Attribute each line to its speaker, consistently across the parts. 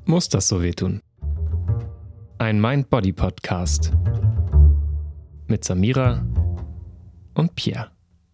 Speaker 1: Muss das so wehtun? Ein Mind-Body-Podcast mit Samira und Pierre.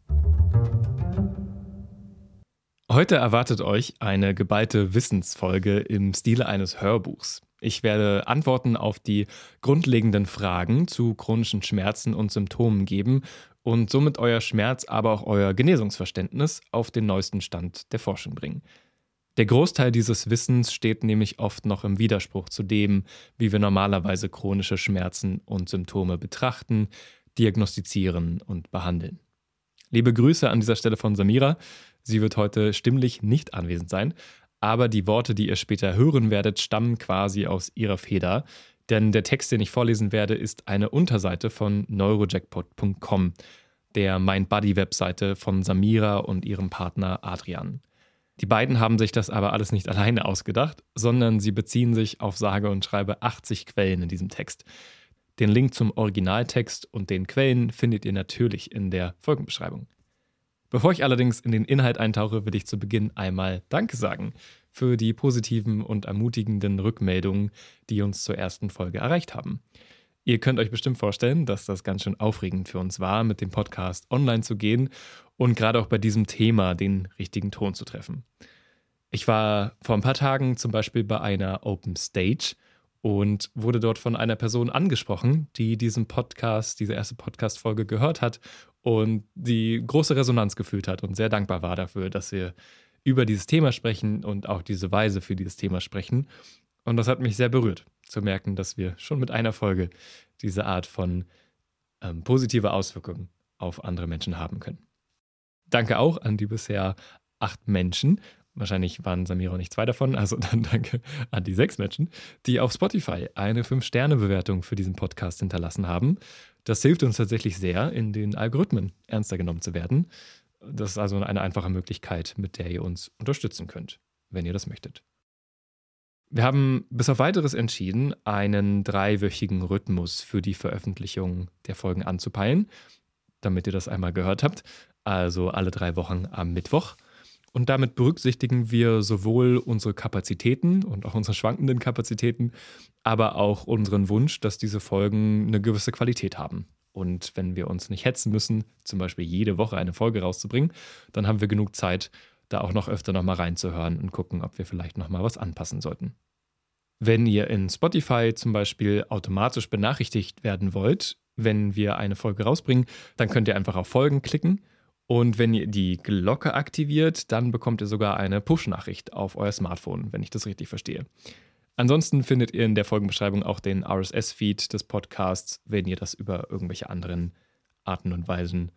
Speaker 1: Heute erwartet euch eine geballte Wissensfolge im Stile eines Hörbuchs. Ich werde Antworten auf die grundlegenden Fragen zu chronischen Schmerzen und Symptomen geben und somit euer Schmerz, aber auch euer Genesungsverständnis auf den neuesten Stand der Forschung bringen. Der Großteil dieses Wissens steht nämlich oft noch im Widerspruch zu dem, wie wir normalerweise chronische Schmerzen und Symptome betrachten, diagnostizieren und behandeln. Liebe Grüße an dieser Stelle von Samira. Sie wird heute stimmlich nicht anwesend sein, aber die Worte, die ihr später hören werdet, stammen quasi aus ihrer Feder, denn der Text, den ich vorlesen werde, ist eine Unterseite von neurojackpot.com, der Mind-Body-Webseite von Samira und ihrem Partner Adrian. Die beiden haben sich das aber alles nicht alleine ausgedacht, sondern sie beziehen sich auf sage und schreibe 80 Quellen in diesem Text. Den Link zum Originaltext und den Quellen findet ihr natürlich in der Folgenbeschreibung. Bevor ich allerdings in den Inhalt eintauche, will ich zu Beginn einmal Danke sagen für die positiven und ermutigenden Rückmeldungen, die uns zur ersten Folge erreicht haben. Ihr könnt euch bestimmt vorstellen, dass das ganz schön aufregend für uns war, mit dem Podcast online zu gehen und gerade auch bei diesem Thema den richtigen Ton zu treffen. Ich war vor ein paar Tagen zum Beispiel bei einer Open Stage und wurde dort von einer Person angesprochen, die diesen Podcast, diese erste Podcast-Folge gehört hat und die große Resonanz gefühlt hat und sehr dankbar war dafür, dass wir über dieses Thema sprechen und auch diese Weise für dieses Thema sprechen. Und das hat mich sehr berührt, zu merken, dass wir schon mit einer Folge diese Art von positive Auswirkungen auf andere Menschen haben können. Danke auch an die bisher 8 Menschen. Wahrscheinlich waren Samira und ich 2 davon, also dann danke an die 6 Menschen, die auf Spotify eine 5-Sterne-Bewertung für diesen Podcast hinterlassen haben. Das hilft uns tatsächlich sehr, in den Algorithmen ernster genommen zu werden. Das ist also eine einfache Möglichkeit, mit der ihr uns unterstützen könnt, wenn ihr das möchtet. Wir haben bis auf Weiteres entschieden, einen 3-wöchigen Rhythmus für die Veröffentlichung der Folgen anzupeilen, damit ihr das einmal gehört habt, also alle 3 Wochen am Mittwoch. Und damit berücksichtigen wir sowohl unsere Kapazitäten und auch unsere schwankenden Kapazitäten, aber auch unseren Wunsch, dass diese Folgen eine gewisse Qualität haben. Und wenn wir uns nicht hetzen müssen, zum Beispiel jede Woche eine Folge rauszubringen, dann haben wir genug Zeit, da auch noch öfter nochmal reinzuhören und gucken, ob wir vielleicht nochmal was anpassen sollten. Wenn ihr in Spotify zum Beispiel automatisch benachrichtigt werden wollt, wenn wir eine Folge rausbringen, dann könnt ihr einfach auf Folgen klicken und wenn ihr die Glocke aktiviert, dann bekommt ihr sogar eine Push-Nachricht auf euer Smartphone, wenn ich das richtig verstehe. Ansonsten findet ihr in der Folgenbeschreibung auch den RSS-Feed des Podcasts, wenn ihr das über irgendwelche anderen Arten und Weisen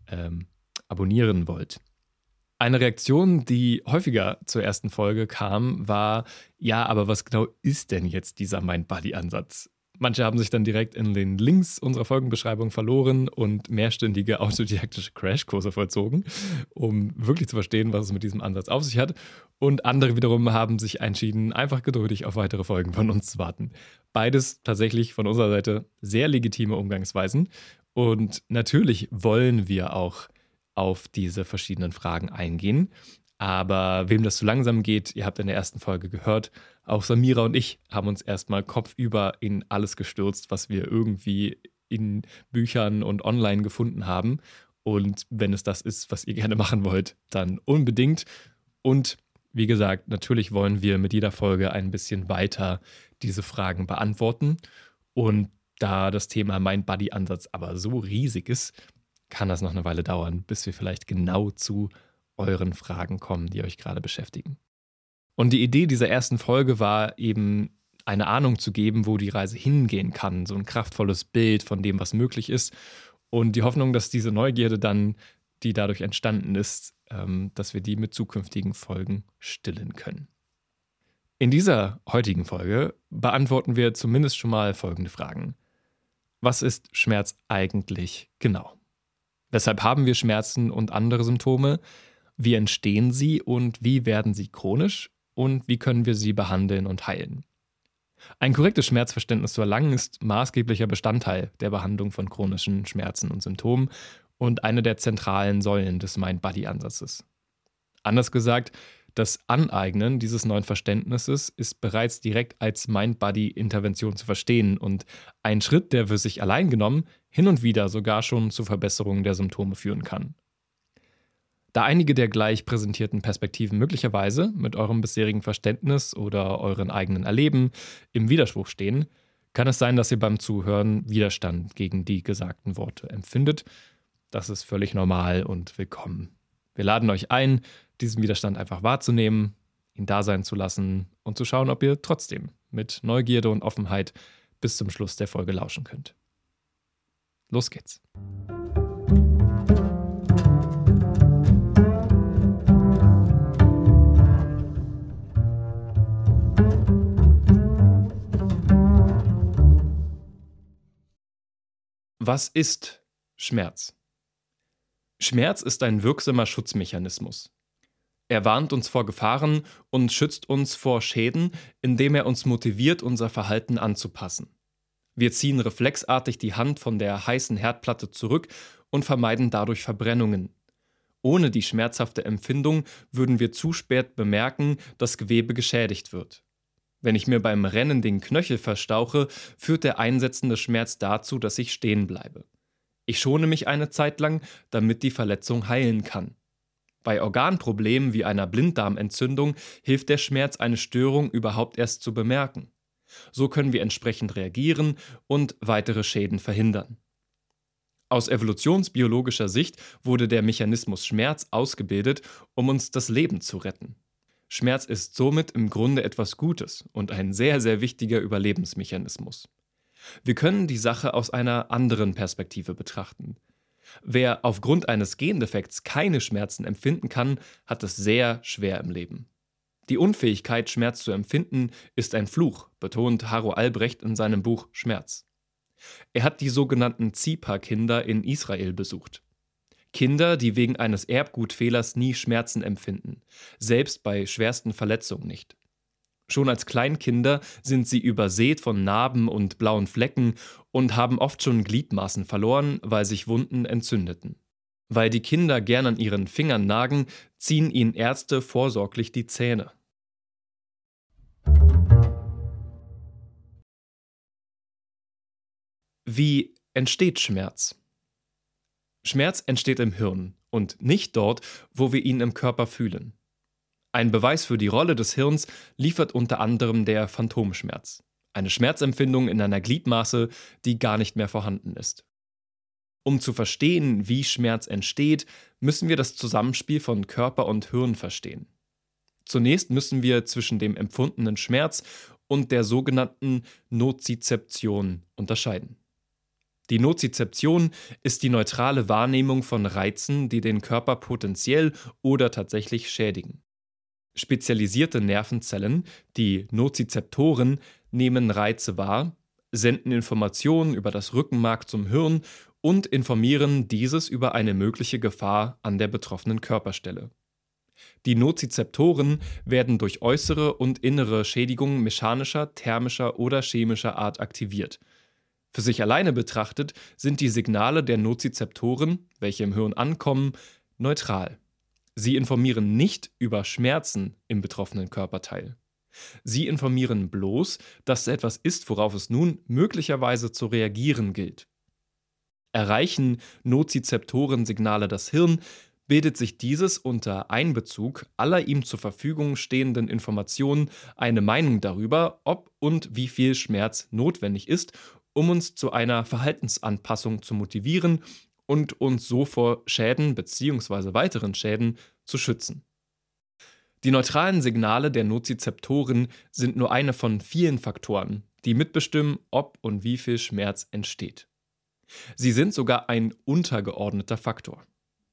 Speaker 1: abonnieren wollt. Eine Reaktion, die häufiger zur ersten Folge kam, war, ja, aber was genau ist denn jetzt dieser Mind-Body-Ansatz? Manche haben sich dann direkt in den Links unserer Folgenbeschreibung verloren und mehrstündige autodidaktische Crashkurse vollzogen, um wirklich zu verstehen, was es mit diesem Ansatz auf sich hat. Und andere wiederum haben sich entschieden, einfach geduldig auf weitere Folgen von uns zu warten. Beides tatsächlich von unserer Seite sehr legitime Umgangsweisen. Und natürlich wollen wir auch auf diese verschiedenen Fragen eingehen. Aber wem das zu langsam geht, ihr habt in der ersten Folge gehört, auch Samira und ich haben uns erstmal kopfüber in alles gestürzt, was wir irgendwie in Büchern und online gefunden haben. Und wenn es das ist, was ihr gerne machen wollt, dann unbedingt. Und wie gesagt, natürlich wollen wir mit jeder Folge ein bisschen weiter diese Fragen beantworten. Und da das Thema Mind-Body-Ansatz aber so riesig ist, kann das noch eine Weile dauern, bis wir vielleicht genau zu euren Fragen kommen, die euch gerade beschäftigen. Und die Idee dieser ersten Folge war eben, eine Ahnung zu geben, wo die Reise hingehen kann, so ein kraftvolles Bild von dem, was möglich ist und die Hoffnung, dass diese Neugierde dann, die dadurch entstanden ist, dass wir die mit zukünftigen Folgen stillen können. In dieser heutigen Folge beantworten wir zumindest schon mal folgende Fragen. Was ist Schmerz eigentlich genau? Weshalb haben wir Schmerzen und andere Symptome? Wie entstehen sie und wie werden sie chronisch? Und wie können wir sie behandeln und heilen? Ein korrektes Schmerzverständnis zu erlangen ist maßgeblicher Bestandteil der Behandlung von chronischen Schmerzen und Symptomen und eine der zentralen Säulen des Mind-Body-Ansatzes. Anders gesagt, Das Aneignen dieses neuen Verständnisses ist bereits direkt als Mind-Body-Intervention zu verstehen und ein Schritt, der für sich allein genommen hin und wieder sogar schon zu Verbesserungen der Symptome führen kann. Da einige der gleich präsentierten Perspektiven möglicherweise mit eurem bisherigen Verständnis oder euren eigenen Erleben im Widerspruch stehen, kann es sein, dass ihr beim Zuhören Widerstand gegen die gesagten Worte empfindet. Das ist völlig normal und willkommen. Wir laden euch ein, diesen Widerstand einfach wahrzunehmen, ihn da sein zu lassen und zu schauen, ob ihr trotzdem mit Neugierde und Offenheit bis zum Schluss der Folge lauschen könnt. Los geht's. Was ist Schmerz? Schmerz ist ein wirksamer Schutzmechanismus. Er warnt uns vor Gefahren und schützt uns vor Schäden, indem er uns motiviert, unser Verhalten anzupassen. Wir ziehen reflexartig die Hand von der heißen Herdplatte zurück und vermeiden dadurch Verbrennungen. Ohne die schmerzhafte Empfindung würden wir zu spät bemerken, dass Gewebe geschädigt wird. Wenn ich mir beim Rennen den Knöchel verstauche, führt der einsetzende Schmerz dazu, dass ich stehen bleibe. Ich schone mich eine Zeit lang, damit die Verletzung heilen kann. Bei Organproblemen wie einer Blinddarmentzündung hilft der Schmerz, eine Störung überhaupt erst zu bemerken. So können wir entsprechend reagieren und weitere Schäden verhindern. Aus evolutionsbiologischer Sicht wurde der Mechanismus Schmerz ausgebildet, um uns das Leben zu retten. Schmerz ist somit im Grunde etwas Gutes und ein sehr, sehr wichtiger Überlebensmechanismus. Wir können die Sache aus einer anderen Perspektive betrachten. Wer aufgrund eines Gendefekts keine Schmerzen empfinden kann, hat es sehr schwer im Leben. Die Unfähigkeit, Schmerz zu empfinden, ist ein Fluch, betont Haro Albrecht in seinem Buch Schmerz. Er hat die sogenannten Zipa-Kinder in Israel besucht. Kinder, die wegen eines Erbgutfehlers nie Schmerzen empfinden, selbst bei schwersten Verletzungen nicht. Schon als Kleinkinder sind sie übersät von Narben und blauen Flecken und haben oft schon Gliedmaßen verloren, weil sich Wunden entzündeten. Weil die Kinder gern an ihren Fingern nagen, ziehen ihnen Ärzte vorsorglich die Zähne. Wie entsteht Schmerz? Schmerz entsteht im Hirn und nicht dort, wo wir ihn im Körper fühlen. Ein Beweis für die Rolle des Hirns liefert unter anderem der Phantomschmerz, eine Schmerzempfindung in einer Gliedmaße, die gar nicht mehr vorhanden ist. Um zu verstehen, wie Schmerz entsteht, müssen wir das Zusammenspiel von Körper und Hirn verstehen. Zunächst müssen wir zwischen dem empfundenen Schmerz und der sogenannten Nozizeption unterscheiden. Die Nozizeption ist die neutrale Wahrnehmung von Reizen, die den Körper potenziell oder tatsächlich schädigen. Spezialisierte Nervenzellen, die Nozizeptoren, nehmen Reize wahr, senden Informationen über das Rückenmark zum Hirn und informieren dieses über eine mögliche Gefahr an der betroffenen Körperstelle. Die Nozizeptoren werden durch äußere und innere Schädigungen mechanischer, thermischer oder chemischer Art aktiviert. Für sich alleine betrachtet sind die Signale der Nozizeptoren, welche im Hirn ankommen, neutral. Sie informieren nicht über Schmerzen im betroffenen Körperteil. Sie informieren bloß, dass etwas ist, worauf es nun möglicherweise zu reagieren gilt. Erreichen Nozizeptoren-Signale das Hirn, bildet sich dieses unter Einbezug aller ihm zur Verfügung stehenden Informationen eine Meinung darüber, ob und wie viel Schmerz notwendig ist, um uns zu einer Verhaltensanpassung zu motivieren und uns so vor Schäden bzw. weiteren Schäden zu schützen. Die neutralen Signale der Nozizeptoren sind nur eine von vielen Faktoren, die mitbestimmen, ob und wie viel Schmerz entsteht. Sie sind sogar ein untergeordneter Faktor.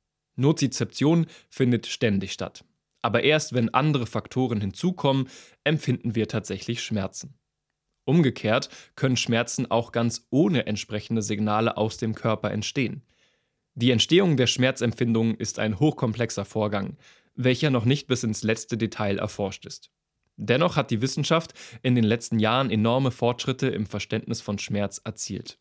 Speaker 1: Nozizeption findet ständig statt, aber erst wenn andere Faktoren hinzukommen, empfinden wir tatsächlich Schmerzen. Umgekehrt können Schmerzen auch ganz ohne entsprechende Signale aus dem Körper entstehen. Die Entstehung der Schmerzempfindung ist ein hochkomplexer Vorgang, welcher noch nicht bis ins letzte Detail erforscht ist. Dennoch hat die Wissenschaft in den letzten Jahren enorme Fortschritte im Verständnis von Schmerz erzielt.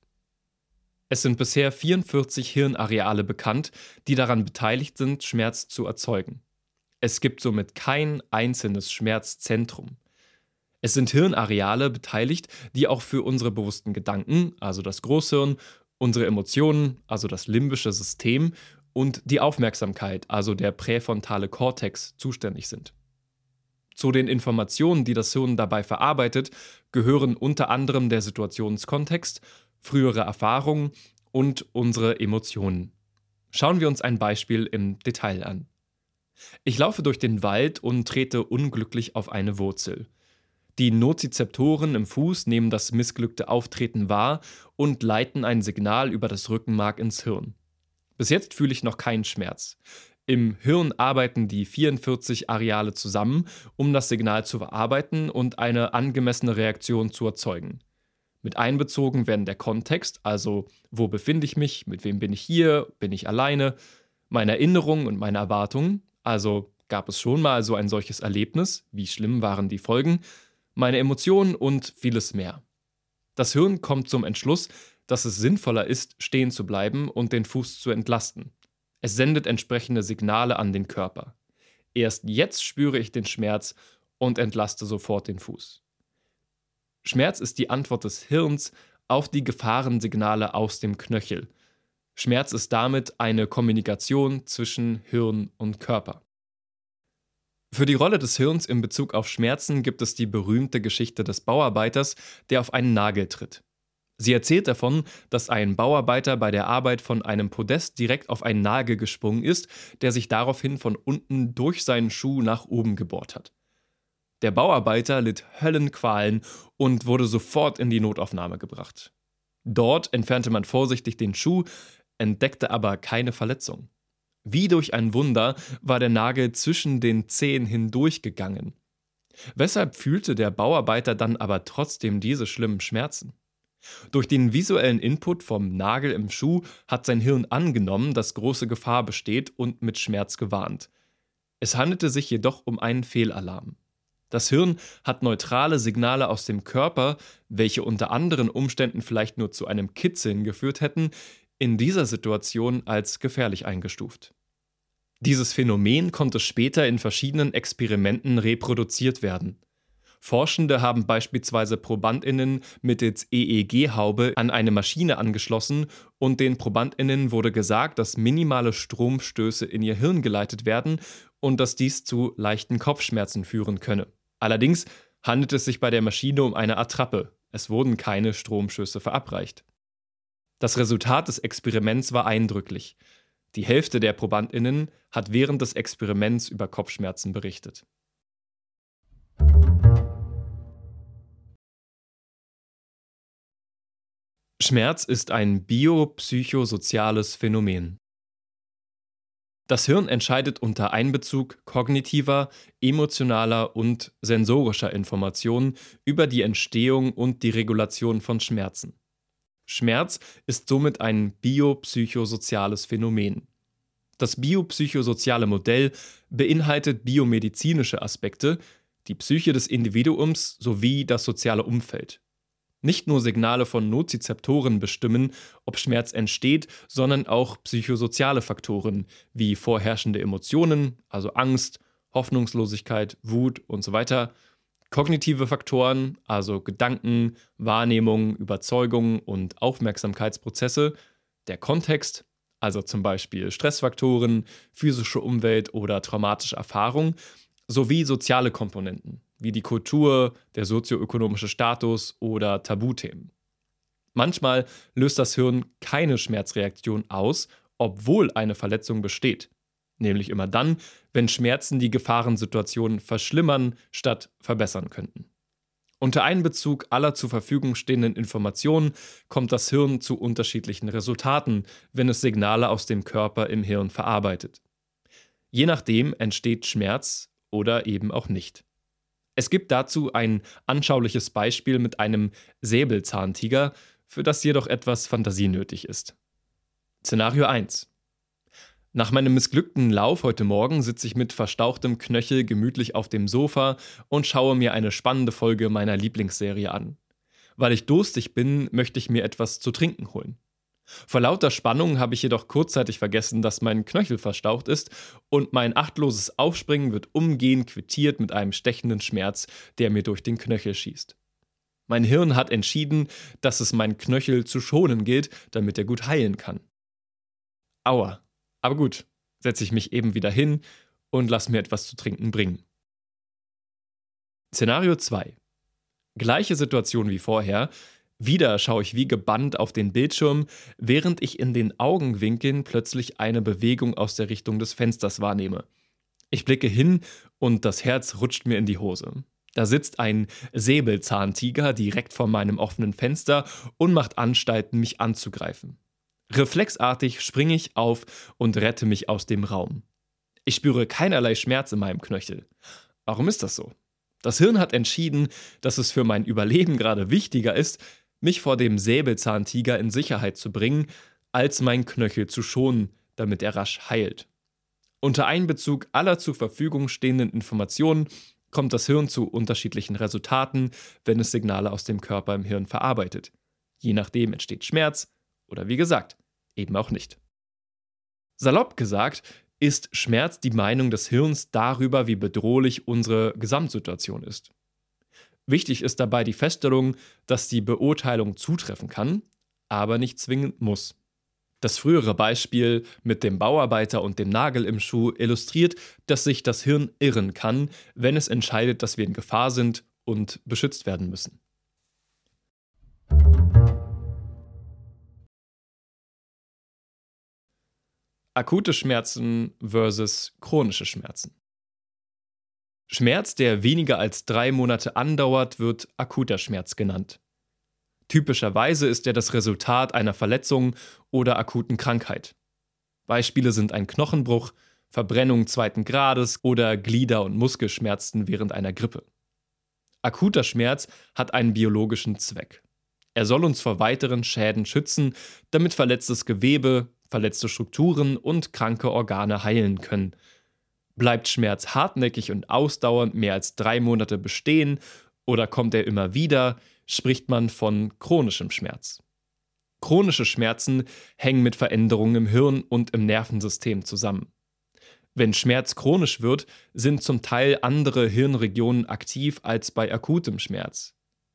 Speaker 1: Es sind bisher 44 Hirnareale bekannt, die daran beteiligt sind, Schmerz zu erzeugen. Es gibt somit kein einzelnes Schmerzzentrum. Es sind Hirnareale beteiligt, die auch für unsere bewussten Gedanken, also das Großhirn, unsere Emotionen, also das limbische System und die Aufmerksamkeit, also der präfrontale Kortex, zuständig sind. Zu den Informationen, die das Hirn dabei verarbeitet, gehören unter anderem der Situationskontext, frühere Erfahrungen und unsere Emotionen. Schauen wir uns ein Beispiel im Detail an. Ich laufe durch den Wald und trete unglücklich auf eine Wurzel. Die Nozizeptoren im Fuß nehmen das missglückte Auftreten wahr und leiten ein Signal über das Rückenmark ins Hirn. Bis jetzt fühle ich noch keinen Schmerz. Im Hirn arbeiten die 44 Areale zusammen, um das Signal zu verarbeiten und eine angemessene Reaktion zu erzeugen. Mit einbezogen werden der Kontext, also wo befinde ich mich, mit wem bin ich hier, bin ich alleine, meine Erinnerungen und meine Erwartungen, also gab es schon mal so ein solches Erlebnis, wie schlimm waren die Folgen, meine Emotionen und vieles mehr. Das Hirn kommt zum Entschluss, dass es sinnvoller ist, stehen zu bleiben und den Fuß zu entlasten. Es sendet entsprechende Signale an den Körper. Erst jetzt spüre ich den Schmerz und entlaste sofort den Fuß. Schmerz ist die Antwort des Hirns auf die Gefahrensignale aus dem Knöchel. Schmerz ist damit eine Kommunikation zwischen Hirn und Körper. Für die Rolle des Hirns in Bezug auf Schmerzen gibt es die berühmte Geschichte des Bauarbeiters, der auf einen Nagel tritt. Sie erzählt davon, dass ein Bauarbeiter bei der Arbeit von einem Podest direkt auf einen Nagel gesprungen ist, der sich daraufhin von unten durch seinen Schuh nach oben gebohrt hat. Der Bauarbeiter litt Höllenqualen und wurde sofort in die Notaufnahme gebracht. Dort entfernte man vorsichtig den Schuh, entdeckte aber keine Verletzung. Wie durch ein Wunder war der Nagel zwischen den Zehen hindurchgegangen. Weshalb fühlte der Bauarbeiter dann aber trotzdem diese schlimmen Schmerzen? Durch den visuellen Input vom Nagel im Schuh hat sein Hirn angenommen, dass große Gefahr besteht und mit Schmerz gewarnt. Es handelte sich jedoch um einen Fehlalarm. Das Hirn hat neutrale Signale aus dem Körper, welche unter anderen Umständen vielleicht nur zu einem Kitzeln geführt hätten, in dieser Situation als gefährlich eingestuft. Dieses Phänomen konnte später in verschiedenen Experimenten reproduziert werden. Forschende haben beispielsweise ProbandInnen mittels EEG-Haube an eine Maschine angeschlossen und den ProbandInnen wurde gesagt, dass minimale Stromstöße in ihr Hirn geleitet werden und dass dies zu leichten Kopfschmerzen führen könne. Allerdings handelt es sich bei der Maschine um eine Attrappe. Es wurden keine Stromstöße verabreicht. Das Resultat des Experiments war eindrücklich. Die Hälfte der ProbandInnen hat während des Experiments über Kopfschmerzen berichtet. Schmerz ist ein biopsychosoziales Phänomen. Das Hirn entscheidet unter Einbezug kognitiver, emotionaler und sensorischer Informationen über die Entstehung und die Regulation von Schmerzen. Schmerz ist somit ein biopsychosoziales Phänomen. Das biopsychosoziale Modell beinhaltet biomedizinische Aspekte, die Psyche des Individuums sowie das soziale Umfeld. Nicht nur Signale von Nozizeptoren bestimmen, ob Schmerz entsteht, sondern auch psychosoziale Faktoren wie vorherrschende Emotionen, also Angst, Hoffnungslosigkeit, Wut usw., kognitive Faktoren, also Gedanken, Wahrnehmung, Überzeugung und Aufmerksamkeitsprozesse, der Kontext, also zum Beispiel Stressfaktoren, physische Umwelt oder traumatische Erfahrung, sowie soziale Komponenten, wie die Kultur, der sozioökonomische Status oder Tabuthemen. Manchmal löst das Hirn keine Schmerzreaktion aus, obwohl eine Verletzung besteht. Nämlich immer dann, wenn Schmerzen die Gefahrensituation verschlimmern statt verbessern könnten. Unter Einbezug aller zur Verfügung stehenden Informationen kommt das Hirn zu unterschiedlichen Resultaten, wenn es Signale aus dem Körper im Hirn verarbeitet. Je nachdem entsteht Schmerz oder eben auch nicht. Es gibt dazu ein anschauliches Beispiel mit einem Säbelzahntiger, für das jedoch etwas Fantasie nötig ist. Szenario 1. Nach meinem missglückten Lauf heute Morgen sitze ich mit verstauchtem Knöchel gemütlich auf dem Sofa und schaue mir eine spannende Folge meiner Lieblingsserie an. Weil ich durstig bin, möchte ich mir etwas zu trinken holen. Vor lauter Spannung habe ich jedoch kurzzeitig vergessen, dass mein Knöchel verstaucht ist und mein achtloses Aufspringen wird umgehend quittiert mit einem stechenden Schmerz, der mir durch den Knöchel schießt. Mein Hirn hat entschieden, dass es meinen Knöchel zu schonen gilt, damit er gut heilen kann. Aua. Aber gut, setze ich mich eben wieder hin und lass mir etwas zu trinken bringen. Szenario 2. Gleiche Situation wie vorher. Wieder schaue ich wie gebannt auf den Bildschirm, während ich in den Augenwinkeln plötzlich eine Bewegung aus der Richtung des Fensters wahrnehme. Ich blicke hin und das Herz rutscht mir in die Hose. Da sitzt ein Säbelzahntiger direkt vor meinem offenen Fenster und macht Anstalten, mich anzugreifen. Reflexartig springe ich auf und rette mich aus dem Raum. Ich spüre keinerlei Schmerz in meinem Knöchel. Warum ist das so? Das Hirn hat entschieden, dass es für mein Überleben gerade wichtiger ist, mich vor dem Säbelzahntiger in Sicherheit zu bringen, als meinen Knöchel zu schonen, damit er rasch heilt. Unter Einbezug aller zur Verfügung stehenden Informationen kommt das Hirn zu unterschiedlichen Resultaten, wenn es Signale aus dem Körper im Hirn verarbeitet. Je nachdem entsteht Schmerz oder wie gesagt, eben auch nicht. Salopp gesagt, ist Schmerz die Meinung des Hirns darüber, wie bedrohlich unsere Gesamtsituation ist. Wichtig ist dabei die Feststellung, dass die Beurteilung zutreffen kann, aber nicht zwingend muss. Das frühere Beispiel mit dem Bauarbeiter und dem Nagel im Schuh illustriert, dass sich das Hirn irren kann, wenn es entscheidet, dass wir in Gefahr sind und beschützt werden müssen. Akute Schmerzen versus chronische Schmerzen. Schmerz, der weniger als 3 Monate andauert, wird akuter Schmerz genannt. Typischerweise ist er das Resultat einer Verletzung oder akuten Krankheit. Beispiele sind ein Knochenbruch, Verbrennung 2. Grades oder Glieder- und Muskelschmerzen während einer Grippe. Akuter Schmerz hat einen biologischen Zweck. Er soll uns vor weiteren Schäden schützen, damit verletztes Gewebe, verletzte Strukturen und kranke Organe heilen können. Bleibt Schmerz hartnäckig und ausdauernd mehr als 3 Monate bestehen oder kommt er immer wieder, spricht man von chronischem Schmerz. Chronische Schmerzen hängen mit Veränderungen im Hirn und im Nervensystem zusammen. Wenn Schmerz chronisch wird, sind zum Teil andere Hirnregionen aktiv als bei akutem Schmerz.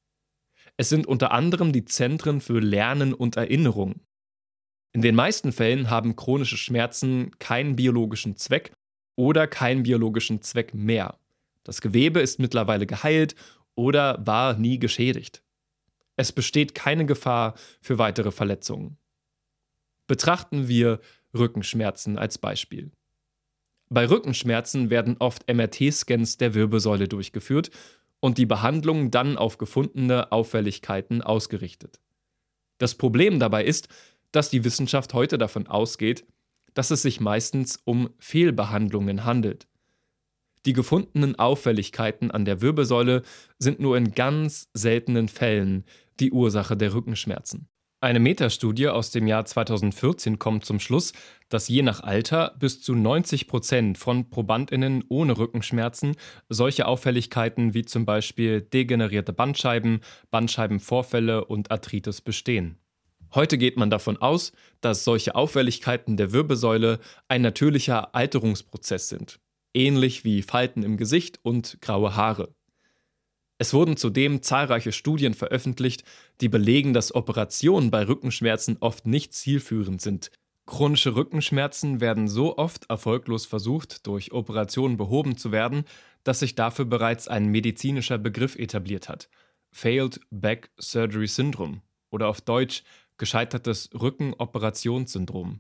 Speaker 1: Es sind unter anderem die Zentren für Lernen und Erinnerung. In den meisten Fällen haben chronische Schmerzen keinen biologischen Zweck oder keinen biologischen Zweck mehr. Das Gewebe ist mittlerweile geheilt oder war nie geschädigt. Es besteht keine Gefahr für weitere Verletzungen. Betrachten wir Rückenschmerzen als Beispiel. Bei Rückenschmerzen werden oft MRT-Scans der Wirbelsäule durchgeführt und die Behandlung dann auf gefundene Auffälligkeiten ausgerichtet. Das Problem dabei ist, dass die Wissenschaft heute davon ausgeht, dass es sich meistens um Fehlbehandlungen handelt. Die gefundenen Auffälligkeiten an der Wirbelsäule sind nur in ganz seltenen Fällen die Ursache der Rückenschmerzen. Eine Metastudie aus dem Jahr 2014 kommt zum Schluss, dass je nach Alter bis zu 90% von ProbandInnen ohne Rückenschmerzen solche Auffälligkeiten wie zum Beispiel degenerierte Bandscheiben, Bandscheibenvorfälle und Arthritis bestehen. Heute geht man davon aus, dass solche Auffälligkeiten der Wirbelsäule ein natürlicher Alterungsprozess sind, ähnlich wie Falten im Gesicht und graue Haare. Es wurden zudem zahlreiche Studien veröffentlicht, die belegen, dass Operationen bei Rückenschmerzen oft nicht zielführend sind. Chronische Rückenschmerzen werden so oft erfolglos versucht, durch Operationen behoben zu werden, dass sich dafür bereits ein medizinischer Begriff etabliert hat: Failed Back Surgery Syndrome oder auf Deutsch gescheitertes Rückenoperationssyndrom.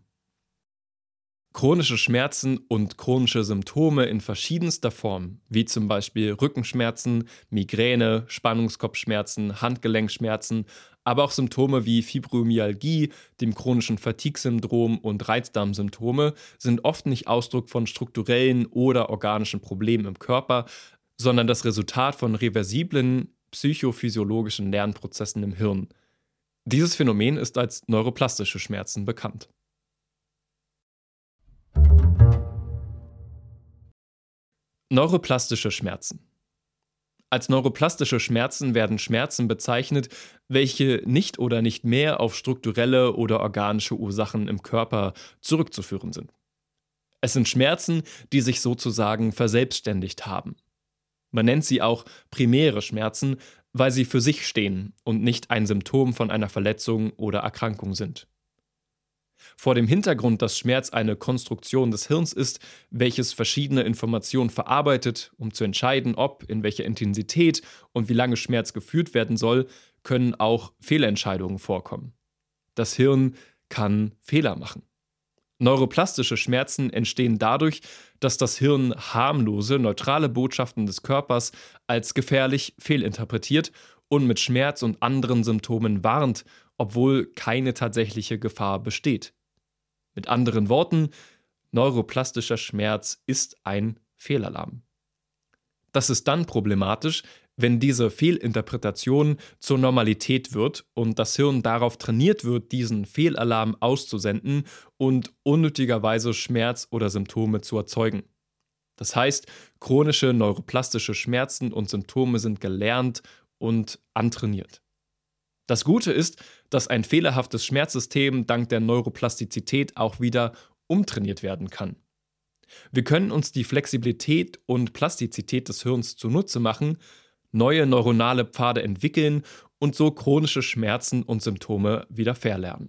Speaker 1: Chronische Schmerzen und chronische Symptome in verschiedenster Form, wie zum Beispiel Rückenschmerzen, Migräne, Spannungskopfschmerzen, Handgelenkschmerzen, aber auch Symptome wie Fibromyalgie, dem chronischen Fatigue-Syndrom und Reizdarmsymptome sind oft nicht Ausdruck von strukturellen oder organischen Problemen im Körper, sondern das Resultat von reversiblen psychophysiologischen Lernprozessen im Hirn. Dieses Phänomen ist als neuroplastische Schmerzen bekannt. Neuroplastische Schmerzen. Als neuroplastische Schmerzen werden Schmerzen bezeichnet, welche nicht oder nicht mehr auf strukturelle oder organische Ursachen im Körper zurückzuführen sind. Es sind Schmerzen, die sich sozusagen verselbstständigt haben. Man nennt sie auch primäre Schmerzen, weil sie für sich stehen und nicht ein Symptom von einer Verletzung oder Erkrankung sind. Vor dem Hintergrund, dass Schmerz eine Konstruktion des Hirns ist, welches verschiedene Informationen verarbeitet, um zu entscheiden, ob, in welcher Intensität und wie lange Schmerz geführt werden soll, können auch Fehlentscheidungen vorkommen. Das Hirn kann Fehler machen. Neuroplastische Schmerzen entstehen dadurch, dass das Hirn harmlose, neutrale Botschaften des Körpers als gefährlich fehlinterpretiert und mit Schmerz und anderen Symptomen warnt, obwohl keine tatsächliche Gefahr besteht. Mit anderen Worten, neuroplastischer Schmerz ist ein Fehlalarm. Das ist dann problematisch, wenn diese Fehlinterpretation zur Normalität wird und das Hirn darauf trainiert wird, diesen Fehlalarm auszusenden und unnötigerweise Schmerz oder Symptome zu erzeugen. Das heißt, chronische neuroplastische Schmerzen und Symptome sind gelernt und antrainiert. Das Gute ist, dass ein fehlerhaftes Schmerzsystem dank der Neuroplastizität auch wieder umtrainiert werden kann. Wir können uns die Flexibilität und Plastizität des Hirns zunutze machen, neue neuronale Pfade entwickeln und so chronische Schmerzen und Symptome wieder verlernen.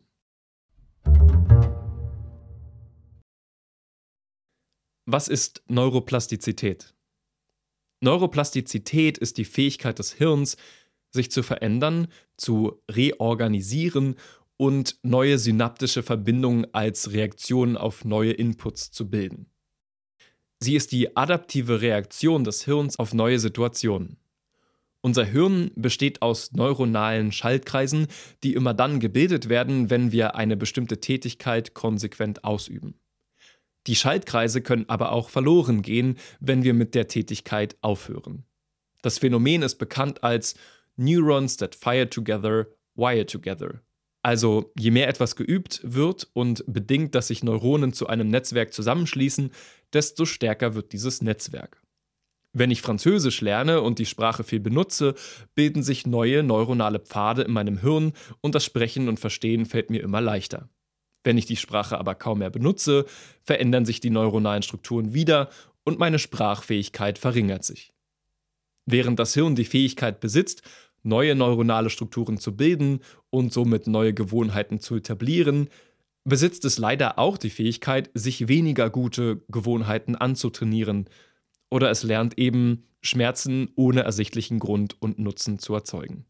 Speaker 1: Was ist Neuroplastizität? Neuroplastizität ist die Fähigkeit des Hirns, sich zu verändern, zu reorganisieren und neue synaptische Verbindungen als Reaktion auf neue Inputs zu bilden. Sie ist die adaptive Reaktion des Hirns auf neue Situationen. Unser Hirn besteht aus neuronalen Schaltkreisen, die immer dann gebildet werden, wenn wir eine bestimmte Tätigkeit konsequent ausüben. Die Schaltkreise können aber auch verloren gehen, wenn wir mit der Tätigkeit aufhören. Das Phänomen ist bekannt als Neurons that fire together, wire together. Also je mehr etwas geübt wird und bedingt, dass sich Neuronen zu einem Netzwerk zusammenschließen, desto stärker wird dieses Netzwerk. Wenn ich Französisch lerne und die Sprache viel benutze, bilden sich neue neuronale Pfade in meinem Hirn und das Sprechen und Verstehen fällt mir immer leichter. Wenn ich die Sprache aber kaum mehr benutze, verändern sich die neuronalen Strukturen wieder und meine Sprachfähigkeit verringert sich. Während das Hirn die Fähigkeit besitzt, neue neuronale Strukturen zu bilden und somit neue Gewohnheiten zu etablieren, besitzt es leider auch die Fähigkeit, sich weniger gute Gewohnheiten anzutrainieren, oder es lernt eben, Schmerzen ohne ersichtlichen Grund und Nutzen zu erzeugen.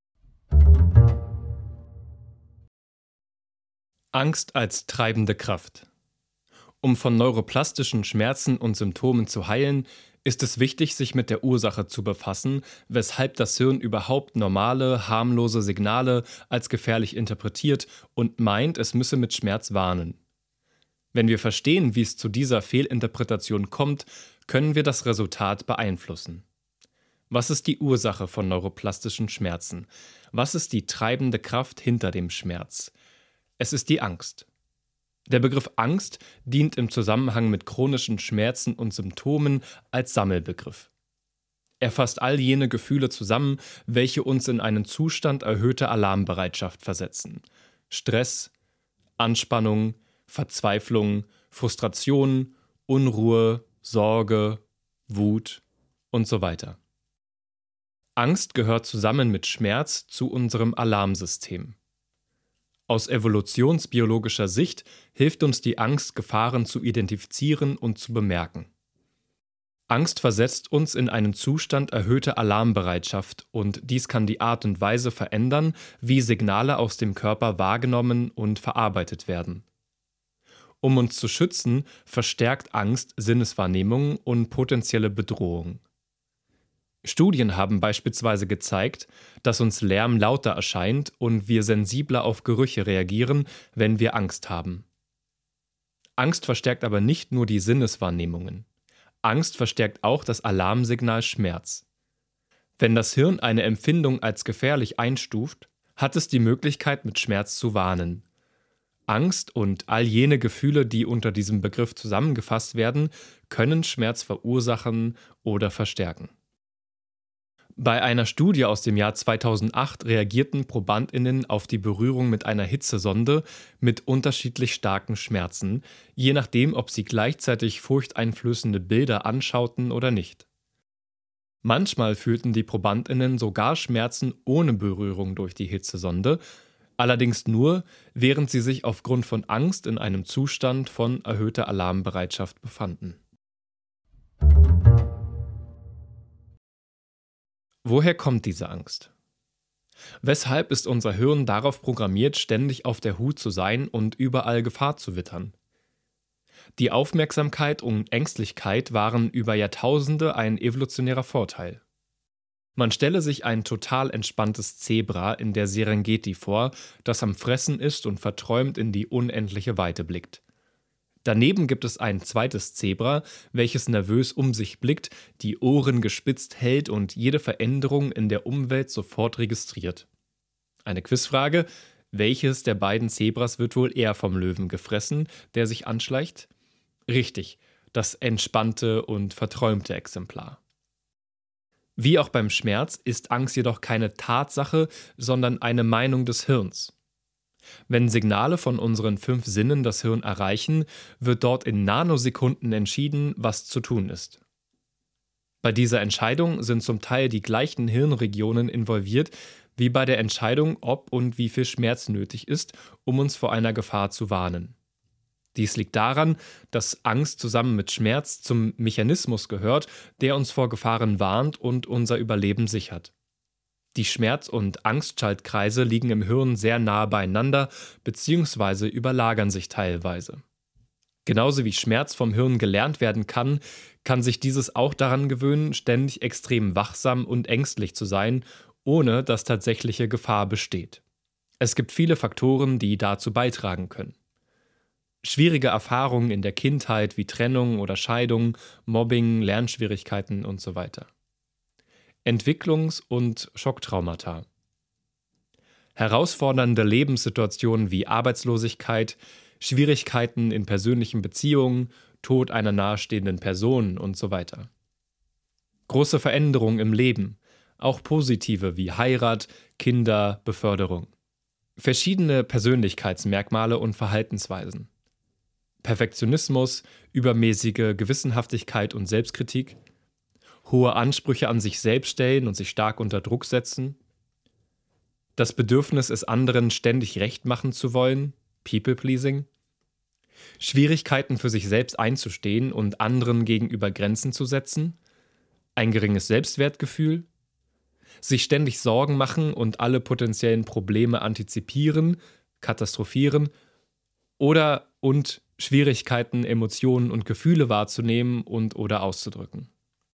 Speaker 1: Angst als treibende Kraft. Um von neuroplastischen Schmerzen und Symptomen zu heilen, ist es wichtig, sich mit der Ursache zu befassen, weshalb das Hirn überhaupt normale, harmlose Signale als gefährlich interpretiert und meint, es müsse mit Schmerz warnen. Wenn wir verstehen, wie es zu dieser Fehlinterpretation kommt, können wir das Resultat beeinflussen. Was ist die Ursache von neuroplastischen Schmerzen? Was ist die treibende Kraft hinter dem Schmerz? Es ist die Angst. Der Begriff Angst dient im Zusammenhang mit chronischen Schmerzen und Symptomen als Sammelbegriff. Er fasst all jene Gefühle zusammen, welche uns in einen Zustand erhöhter Alarmbereitschaft versetzen. Stress, Anspannung, Verzweiflung, Frustration, Unruhe, Sorge, Wut und so weiter. Angst gehört zusammen mit Schmerz zu unserem Alarmsystem. Aus evolutionsbiologischer Sicht hilft uns die Angst, Gefahren zu identifizieren und zu bemerken. Angst versetzt uns in einen Zustand erhöhter Alarmbereitschaft und dies kann die Art und Weise verändern, wie Signale aus dem Körper wahrgenommen und verarbeitet werden. Um uns zu schützen, verstärkt Angst Sinneswahrnehmung und potenzielle Bedrohung. Studien haben beispielsweise gezeigt, dass uns Lärm lauter erscheint und wir sensibler auf Gerüche reagieren, wenn wir Angst haben. Angst verstärkt aber nicht nur die Sinneswahrnehmungen. Angst verstärkt auch das Alarmsignal Schmerz. Wenn das Hirn eine Empfindung als gefährlich einstuft, hat es die Möglichkeit, mit Schmerz zu warnen. Angst und all jene Gefühle, die unter diesem Begriff zusammengefasst werden, können Schmerz verursachen oder verstärken. Bei einer Studie aus dem Jahr 2008 reagierten ProbandInnen auf die Berührung mit einer Hitzesonde mit unterschiedlich starken Schmerzen, je nachdem, ob sie gleichzeitig furchteinflößende Bilder anschauten oder nicht. Manchmal fühlten die ProbandInnen sogar Schmerzen ohne Berührung durch die Hitzesonde, allerdings nur, während sie sich aufgrund von Angst in einem Zustand von erhöhter Alarmbereitschaft befanden. Woher kommt diese Angst? Weshalb ist unser Hirn darauf programmiert, ständig auf der Hut zu sein und überall Gefahr zu wittern? Die Aufmerksamkeit und Ängstlichkeit waren über Jahrtausende ein evolutionärer Vorteil. Man stelle sich ein total entspanntes Zebra in der Serengeti vor, das am Fressen ist und verträumt in die unendliche Weite blickt. Daneben gibt es ein zweites Zebra, welches nervös um sich blickt, die Ohren gespitzt hält und jede Veränderung in der Umwelt sofort registriert. Eine Quizfrage: Welches der beiden Zebras wird wohl eher vom Löwen gefressen, der sich anschleicht? Richtig, das entspannte und verträumte Exemplar. Wie auch beim Schmerz ist Angst jedoch keine Tatsache, sondern eine Meinung des Hirns. Wenn Signale von unseren 5 Sinnen das Hirn erreichen, wird dort in Nanosekunden entschieden, was zu tun ist. Bei dieser Entscheidung sind zum Teil die gleichen Hirnregionen involviert wie bei der Entscheidung, ob und wie viel Schmerz nötig ist, um uns vor einer Gefahr zu warnen. Dies liegt daran, dass Angst zusammen mit Schmerz zum Mechanismus gehört, der uns vor Gefahren warnt und unser Überleben sichert. Die Schmerz- und Angstschaltkreise liegen im Hirn sehr nahe beieinander bzw. überlagern sich teilweise. Genauso wie Schmerz vom Hirn gelernt werden kann, kann sich dieses auch daran gewöhnen, ständig extrem wachsam und ängstlich zu sein, ohne dass tatsächliche Gefahr besteht. Es gibt viele Faktoren, die dazu beitragen können. Schwierige Erfahrungen in der Kindheit wie Trennung oder Scheidung, Mobbing, Lernschwierigkeiten usw. Entwicklungs- und Schocktraumata. Herausfordernde Lebenssituationen wie Arbeitslosigkeit, Schwierigkeiten in persönlichen Beziehungen, Tod einer nahestehenden Person usw. Große Veränderungen im Leben, auch positive wie Heirat, Kinder, Beförderung. Verschiedene Persönlichkeitsmerkmale und Verhaltensweisen. Perfektionismus, übermäßige Gewissenhaftigkeit und Selbstkritik, hohe Ansprüche an sich selbst stellen und sich stark unter Druck setzen, das Bedürfnis, es anderen ständig recht machen zu wollen, People-Pleasing, Schwierigkeiten für sich selbst einzustehen und anderen gegenüber Grenzen zu setzen, ein geringes Selbstwertgefühl, sich ständig Sorgen machen und alle potenziellen Probleme antizipieren, katastrophieren und Schwierigkeiten, Emotionen und Gefühle wahrzunehmen und/oder auszudrücken.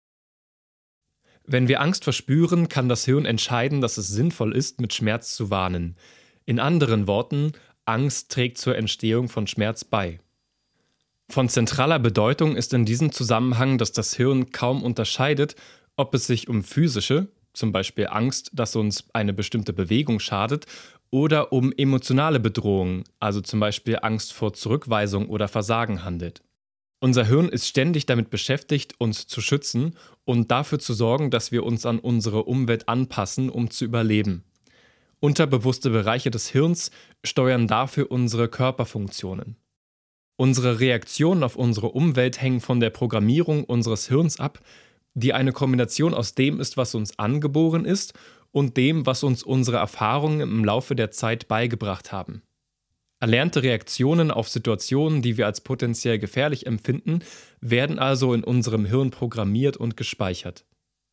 Speaker 1: Wenn wir Angst verspüren, kann das Hirn entscheiden, dass es sinnvoll ist, mit Schmerz zu warnen. In anderen Worten, Angst trägt zur Entstehung von Schmerz bei. Von zentraler Bedeutung ist in diesem Zusammenhang, dass das Hirn kaum unterscheidet, ob es sich um physische, zum Beispiel Angst, dass uns eine bestimmte Bewegung schadet, oder um emotionale Bedrohungen, also zum Beispiel Angst vor Zurückweisung oder Versagen handelt. Unser Hirn ist ständig damit beschäftigt, uns zu schützen und dafür zu sorgen, dass wir uns an unsere Umwelt anpassen, um zu überleben. Unterbewusste Bereiche des Hirns steuern dafür unsere Körperfunktionen. Unsere Reaktionen auf unsere Umwelt hängen von der Programmierung unseres Hirns ab, die eine Kombination aus dem ist, was uns angeboren ist, und dem, was uns unsere Erfahrungen im Laufe der Zeit beigebracht haben. Erlernte Reaktionen auf Situationen, die wir als potenziell gefährlich empfinden, werden also in unserem Hirn programmiert und gespeichert.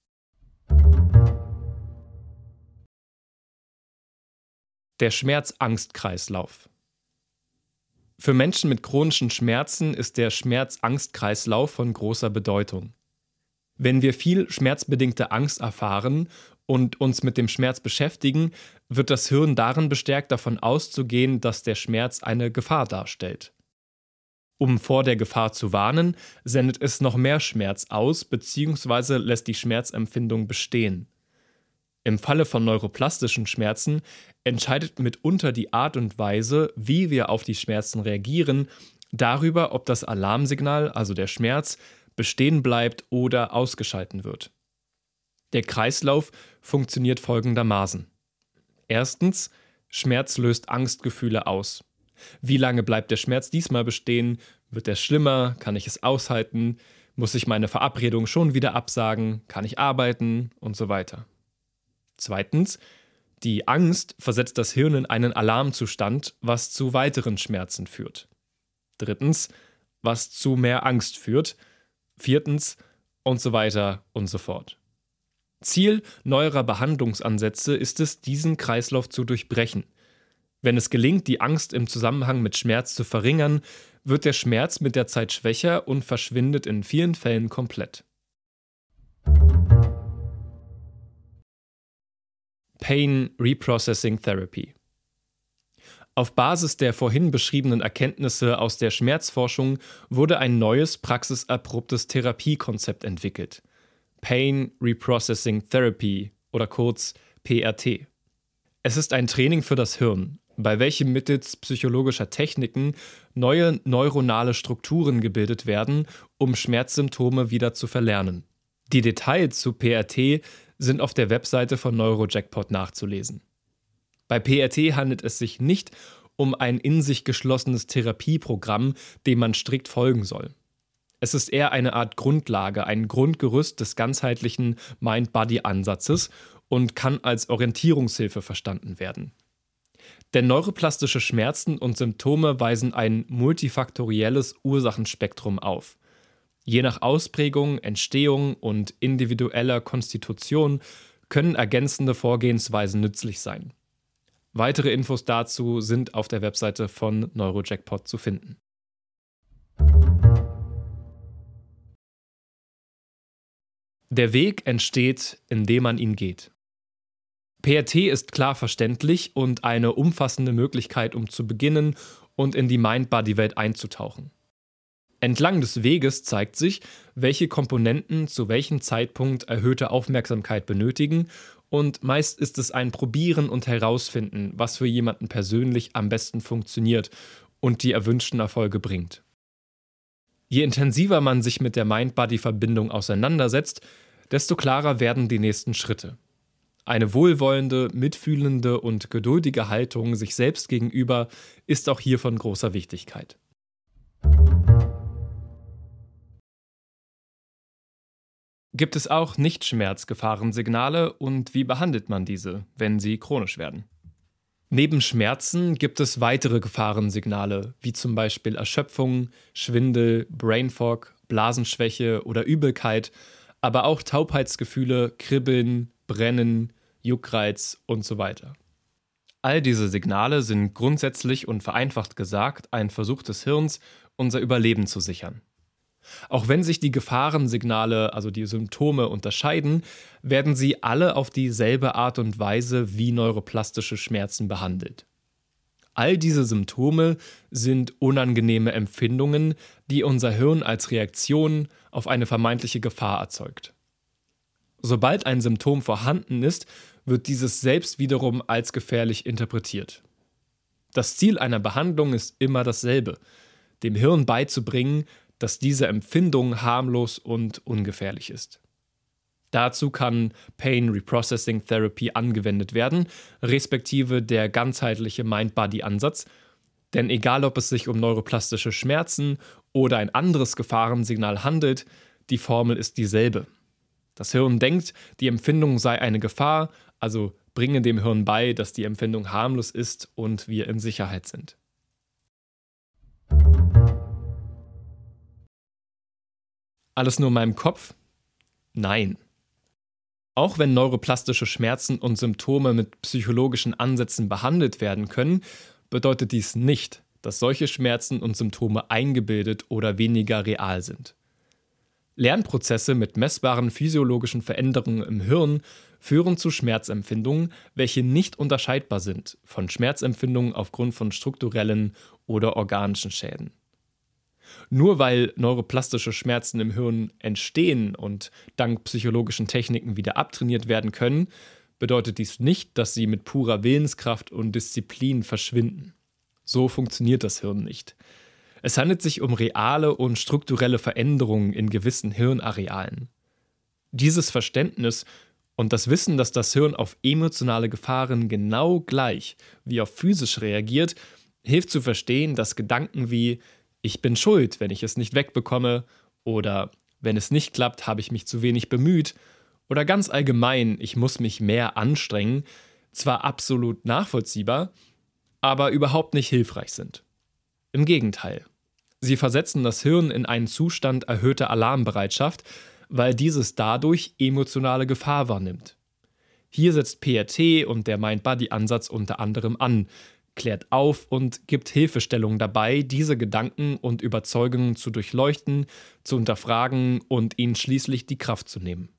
Speaker 1: Der Schmerz-Angst-Kreislauf. Für Menschen mit chronischen Schmerzen ist der Schmerz-Angst-Kreislauf von großer Bedeutung. Wenn wir viel schmerzbedingte Angst erfahren und uns mit dem Schmerz beschäftigen, wird das Hirn darin bestärkt, davon auszugehen, dass der Schmerz eine Gefahr darstellt. Um vor der Gefahr zu warnen, sendet es noch mehr Schmerz aus bzw. lässt die Schmerzempfindung bestehen. Im Falle von neuroplastischen Schmerzen entscheidet mitunter die Art und Weise, wie wir auf die Schmerzen reagieren, darüber, ob das Alarmsignal, also der Schmerz, bestehen bleibt oder ausgeschalten wird. Der Kreislauf funktioniert folgendermaßen. Erstens, Schmerz löst Angstgefühle aus. Wie lange bleibt der Schmerz diesmal bestehen? Wird er schlimmer? Kann ich es aushalten? Muss ich meine Verabredung schon wieder absagen? Kann ich arbeiten? Und so weiter. Zweitens, die Angst versetzt das Hirn in einen Alarmzustand, was zu weiteren Schmerzen führt. Drittens, was zu mehr Angst führt. Viertens und so weiter und so fort. Ziel neuerer Behandlungsansätze ist es, diesen Kreislauf zu durchbrechen. Wenn es gelingt, die Angst im Zusammenhang mit Schmerz zu verringern, wird der Schmerz mit der Zeit schwächer und verschwindet in vielen Fällen komplett. Pain Reprocessing Therapy. Auf Basis der vorhin beschriebenen Erkenntnisse aus der Schmerzforschung wurde ein neues, praxiserprobtes Therapiekonzept entwickelt. Pain Reprocessing Therapy oder kurz PRT. Es ist ein Training für das Hirn, bei welchem mittels psychologischer Techniken neue neuronale Strukturen gebildet werden, um Schmerzsymptome wieder zu verlernen. Die Details zu PRT sind auf der Webseite von Neurojackpot nachzulesen. Bei PRT handelt es sich nicht um ein in sich geschlossenes Therapieprogramm, dem man strikt folgen soll. Es ist eher eine Art Grundlage, ein Grundgerüst des ganzheitlichen Mind-Body-Ansatzes und kann als Orientierungshilfe verstanden werden. Denn neuroplastische Schmerzen und Symptome weisen ein multifaktorielles Ursachenspektrum auf. Je nach Ausprägung, Entstehung und individueller Konstitution können ergänzende Vorgehensweisen nützlich sein. Weitere Infos dazu sind auf der Webseite von Neurojackpot zu finden. Der Weg entsteht, indem man ihn geht. PRT ist klar verständlich und eine umfassende Möglichkeit, um zu beginnen und in die Mind-Body-Welt einzutauchen. Entlang des Weges zeigt sich, welche Komponenten zu welchem Zeitpunkt erhöhte Aufmerksamkeit benötigen, und meist ist es ein Probieren und Herausfinden, was für jemanden persönlich am besten funktioniert und die erwünschten Erfolge bringt. Je intensiver man sich mit der Mind-Body-Verbindung auseinandersetzt, desto klarer werden die nächsten Schritte. Eine wohlwollende, mitfühlende und geduldige Haltung sich selbst gegenüber ist auch hier von großer Wichtigkeit. Gibt es auch Nicht-Schmerz-Gefahrensignale und wie behandelt man diese, wenn sie chronisch werden? Neben Schmerzen gibt es weitere Gefahrensignale, wie zum Beispiel Erschöpfung, Schwindel, Brain Fog, Blasenschwäche oder Übelkeit, aber auch Taubheitsgefühle, Kribbeln, Brennen, Juckreiz und so weiter. All diese Signale sind grundsätzlich und vereinfacht gesagt ein Versuch des Hirns, unser Überleben zu sichern. Auch wenn sich die Gefahrensignale, also die Symptome, unterscheiden, werden sie alle auf dieselbe Art und Weise wie neuroplastische Schmerzen behandelt. All diese Symptome sind unangenehme Empfindungen, die unser Hirn als Reaktion auf eine vermeintliche Gefahr erzeugt. Sobald ein Symptom vorhanden ist, wird dieses selbst wiederum als gefährlich interpretiert. Das Ziel einer Behandlung ist immer dasselbe: dem Hirn beizubringen, dass diese Empfindung harmlos und ungefährlich ist. Dazu kann Pain Reprocessing Therapy angewendet werden, respektive der ganzheitliche Mind-Body-Ansatz, denn egal ob es sich um neuroplastische Schmerzen oder ein anderes Gefahrensignal handelt, die Formel ist dieselbe. Das Hirn denkt, die Empfindung sei eine Gefahr, also bringe dem Hirn bei, dass die Empfindung harmlos ist und wir in Sicherheit sind. Alles nur in meinem Kopf? Nein. Auch wenn neuroplastische Schmerzen und Symptome mit psychologischen Ansätzen behandelt werden können, bedeutet dies nicht, dass solche Schmerzen und Symptome eingebildet oder weniger real sind. Lernprozesse mit messbaren physiologischen Veränderungen im Hirn führen zu Schmerzempfindungen, welche nicht unterscheidbar sind von Schmerzempfindungen aufgrund von strukturellen oder organischen Schäden. Nur weil neuroplastische Schmerzen im Hirn entstehen und dank psychologischen Techniken wieder abtrainiert werden können, bedeutet dies nicht, dass sie mit purer Willenskraft und Disziplin verschwinden. So funktioniert das Hirn nicht. Es handelt sich um reale und strukturelle Veränderungen in gewissen Hirnarealen. Dieses Verständnis Und das Wissen, dass das Hirn auf emotionale Gefahren genau gleich wie auf physisch reagiert, hilft zu verstehen, dass Gedanken wie „Ich bin schuld, wenn ich es nicht wegbekomme“ oder „Wenn es nicht klappt, habe ich mich zu wenig bemüht“ oder ganz allgemein „Ich muss mich mehr anstrengen“ zwar absolut nachvollziehbar, aber überhaupt nicht hilfreich sind. Im Gegenteil. Sie versetzen das Hirn in einen Zustand erhöhter Alarmbereitschaft, weil dieses dadurch emotionale Gefahr wahrnimmt. Hier setzt PRT und der Mind-Body-Ansatz unter anderem an, klärt auf und gibt Hilfestellung dabei, diese Gedanken und Überzeugungen zu durchleuchten, zu hinterfragen und ihnen schließlich die Kraft zu nehmen.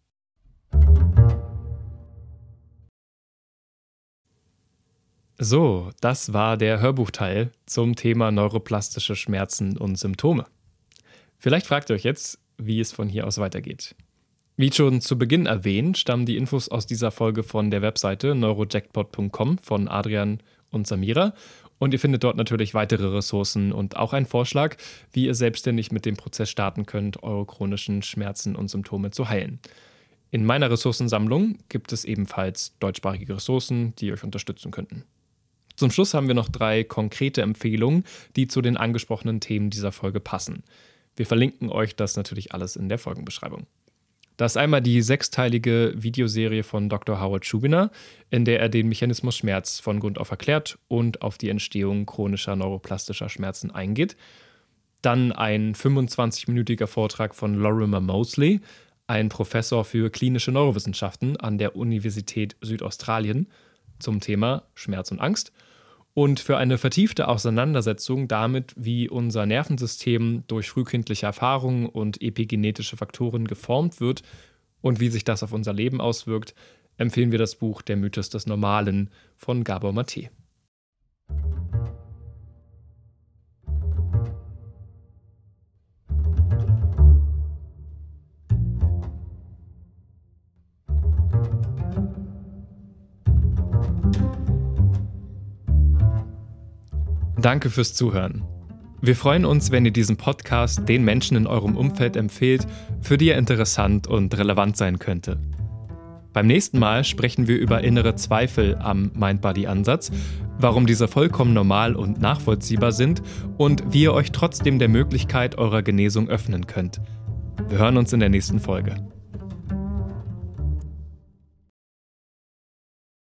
Speaker 1: So, das war der Hörbuchteil zum Thema neuroplastische Schmerzen und Symptome. Vielleicht fragt ihr euch jetzt, wie es von hier aus weitergeht. Wie schon zu Beginn erwähnt, stammen die Infos aus dieser Folge von der Webseite neurojackpot.com von Adrian und Samira und ihr findet dort natürlich weitere Ressourcen und auch einen Vorschlag, wie ihr selbstständig mit dem Prozess starten könnt, eure chronischen Schmerzen und Symptome zu heilen. In meiner Ressourcensammlung gibt es ebenfalls deutschsprachige Ressourcen, die euch unterstützen könnten. Zum Schluss haben wir noch 3 konkrete Empfehlungen, die zu den angesprochenen Themen dieser Folge passen. Wir verlinken euch das natürlich alles in der Folgenbeschreibung. Das ist einmal die 6-teilige Videoserie von Dr. Howard Schubiner, in der er den Mechanismus Schmerz von Grund auf erklärt und auf die Entstehung chronischer neuroplastischer Schmerzen eingeht. Dann ein 25-minütiger Vortrag von Lorimer Moseley, ein Professor für klinische Neurowissenschaften an der Universität Südaustralien, zum Thema Schmerz und Angst. Und für eine vertiefte Auseinandersetzung damit, wie unser Nervensystem durch frühkindliche Erfahrungen und epigenetische Faktoren geformt wird und wie sich das auf unser Leben auswirkt, empfehlen wir das Buch Der Mythos des Normalen von Gabor Maté. Danke fürs Zuhören. Wir freuen uns, wenn ihr diesen Podcast den Menschen in eurem Umfeld empfehlt, für die er interessant und relevant sein könnte. Beim nächsten Mal sprechen wir über innere Zweifel am Mind-Body-Ansatz, warum diese vollkommen normal und nachvollziehbar sind und wie ihr euch trotzdem der Möglichkeit eurer Genesung öffnen könnt. Wir hören uns in der nächsten Folge.